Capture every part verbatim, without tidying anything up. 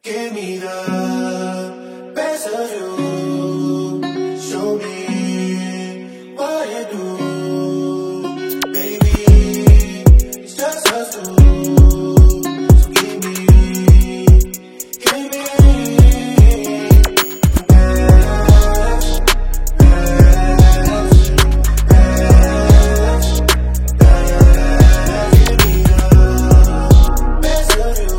Give me the best of you. Show me what you do. Baby, it's just us two. So give me, give me the best, best, best, best. Give me the best of you.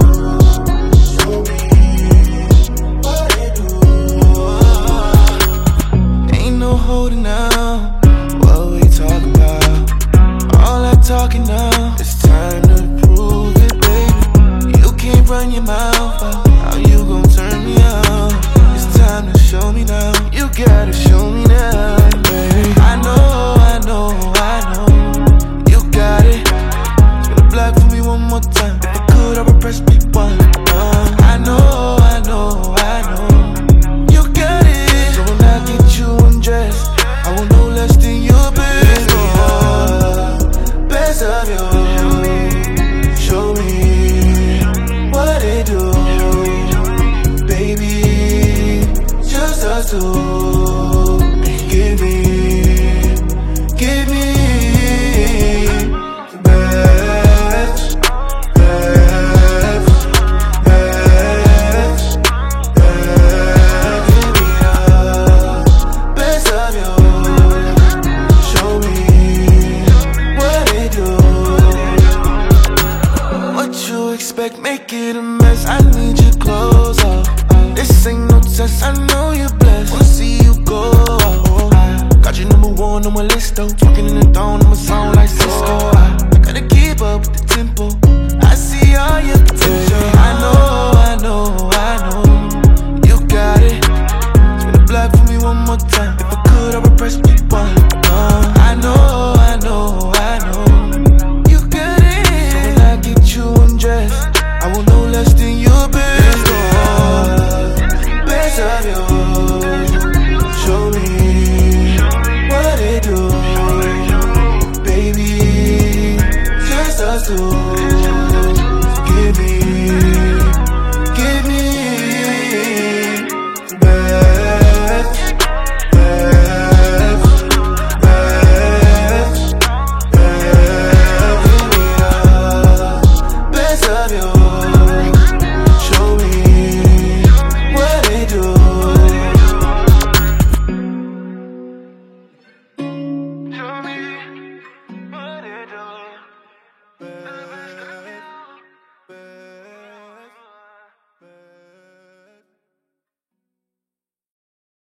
Holding out, what we talk about? All that talking now, it's time to prove it, baby. You can't run your mouth out, how you gon' turn me out? It's time to show me now, you gotta show me now, baby. I know, I know, I know, you got it. Spin the block for me one more time. If I could, I would press B one. Uh, I know, I know, I know, you got it. So when I get you undressed, I will know less than your best. The best of you. Show me what they do. Baby, just us two. Give me, give me the best, best, best, best. Give me the best of you. Show me what they do. What you expect, make it a mess. I need your clothes off. This ain't no test, I know you're blessed. Wanna see you go off. Got your number one on my list though. Talking in the dawn, I'ma sound like Cisco. I gotta keep up with the tempo. I see all your potential. I know, I know, I know, you got it. Spin the block for me one more time. If I could, I would press B one. Uh, I know, I know, I know, you got it. So when I get you undressed, I will know less than your best.